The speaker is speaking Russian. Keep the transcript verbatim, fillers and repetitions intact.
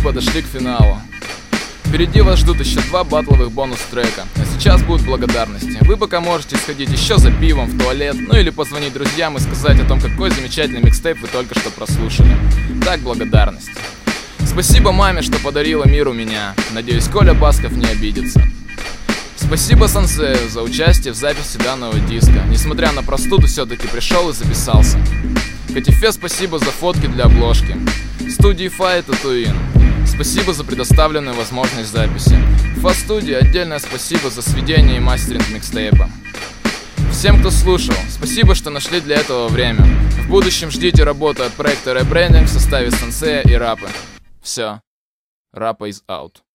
подошли к финалу. Впереди вас ждут еще два батловых бонус-трека, а сейчас будут благодарности. Вы пока можете сходить еще за пивом в туалет, ну или позвонить друзьям и сказать о том, какой замечательный микстейп вы только что прослушали. Так, благодарность. Спасибо маме, что подарила миру меня. Надеюсь, Коля Басков не обидится. Спасибо Сансею за участие в записи данного диска. Несмотря на простуду, все-таки пришел и записался. Катифе спасибо за фотки для обложки. Студии Фа и Татуин спасибо за предоставленную возможность записи. Фа-студии отдельное спасибо за сведение и мастеринг микстейпа. Всем, кто слушал, спасибо, что нашли для этого время. В будущем ждите работу от проекта Rebranding в составе Сансея и Рапы. Все. Рапа is out.